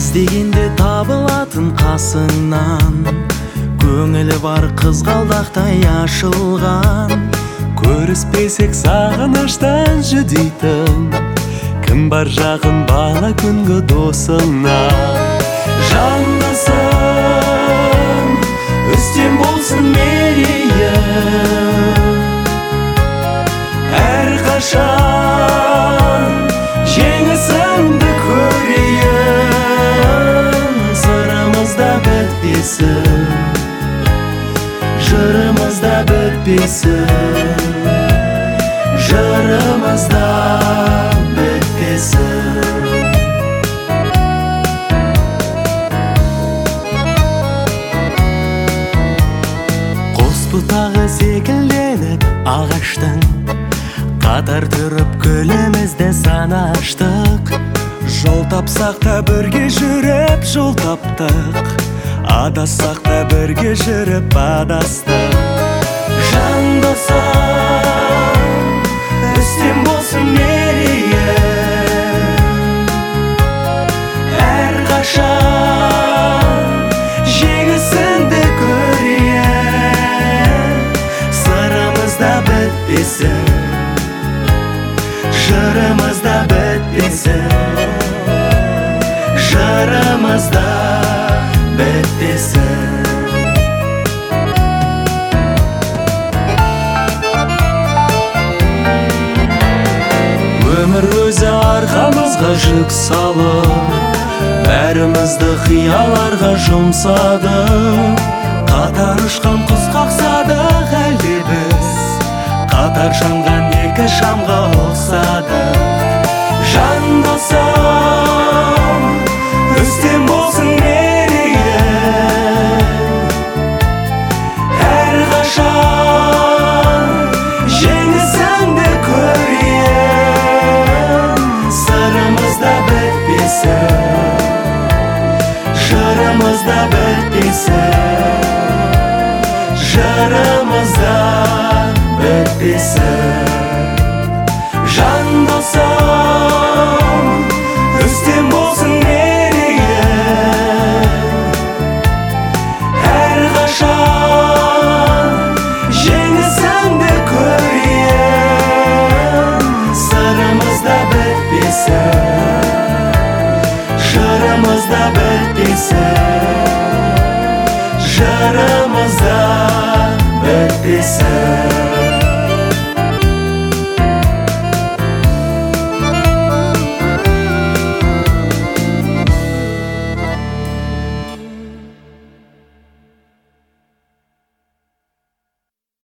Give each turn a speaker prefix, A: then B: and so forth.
A: іздегенде табылатын қасыңнан, көңілі бар қызғалдақтай ашылған. Көріспесек сағыныштан жүдейтін, кім бар жақын бала күнгі досыңа. Жандысың, үстем болсын мерейін, әрқашан жеңісіңді көрейін. Сырымызда бітпесін, жырымызда бітпесін, жырымызда бітпесін. Қос бұтағы секілденіп ағаштың, қатар тұрып гүлімізді санаштық. Жол тапсақ та бірге жүріп жол таптық, адассақ та бірге жүріп адастық. Жан досым, үстем болсын мерейін, әрқашан жеңісіңді көрейін. Сырымызда бітпесін, жырымызда бітпесін, жырымызда бітпесін. Өмір өзі арқамызға жүк салып, бәрімізді қияларға жұмсады. Қатар ұшқан құс қақсадық әлде біз, қатар жанған екі шамға ұқсадық. Жан досым, үстем болсын мерейін, әрқашан жеңісіңді көрейін. Сырымызда бітпесін, жырымызда бітпесін,